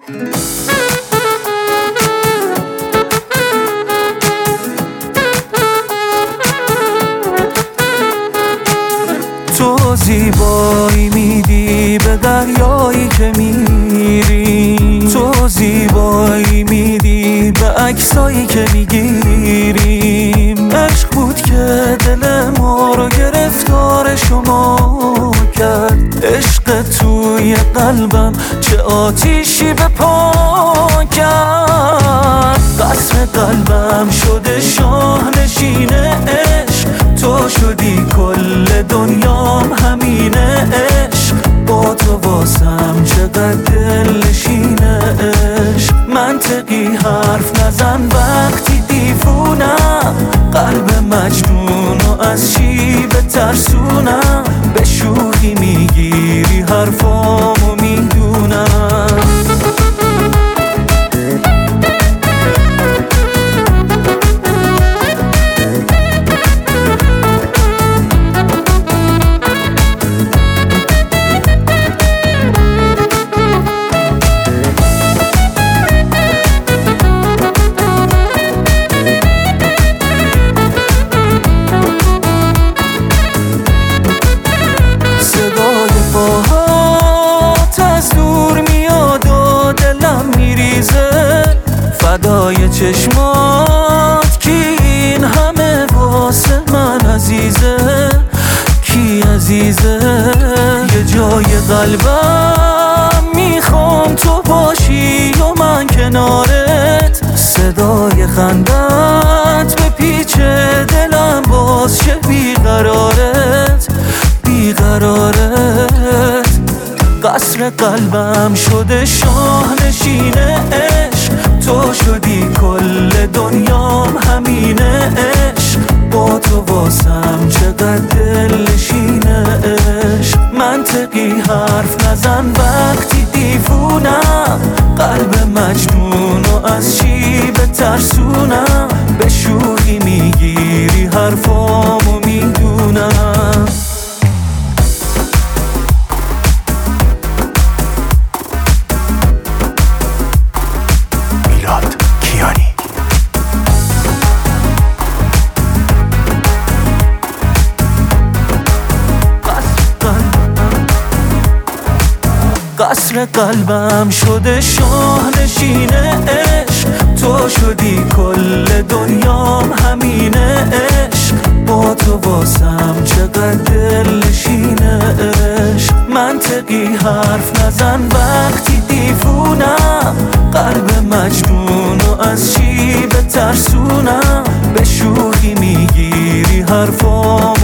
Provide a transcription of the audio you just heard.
تو زیبایی میدی به دریایی که میری، تو زیبایی میدی به عکسایی که میگیریم. عشق بود که دل ما رو گرفتار شما کرد، عشق توی قلبم چه آتیشی به پا کرد. قصر قلبم شده شاهنشین عشق، تو شدی کل دنیام همینه عشق. با تو واسم چقدر دلنشینه عشق. منطقی حرف نزن وقتی دیوونم، قلب مجنونو از چی بترسونم. به شوخی میگیری حرفامو میدونم. فدای چشمات کی این همه واسه من عزیزه، کی عزیزه. یه جای قلبم میخوام تو باشی و من کنارت، صدای خندت به پیچ دلم باز شه بیقرارت بیقرارت. قصر قلبم شده شاهنشین عشق، تو شدی کل دنیام همینه عشق. با تو واسم چقدر دلنشینه عشق. منطقی حرف نزن وقتی دیوونم، قلب مجنونو از چی بترسونم. به شوخی میگیری حرفامو میدونم. قصر قلبم شده شاهنشین عشق، تو شدی کل دنیام همینه عشق. با تو واسم چقدر دلنشینه عشق. منطقی حرف نزن وقتی دیوونم، قلب مجنونو از چی بترسونم. به شوخی میگیری حرفام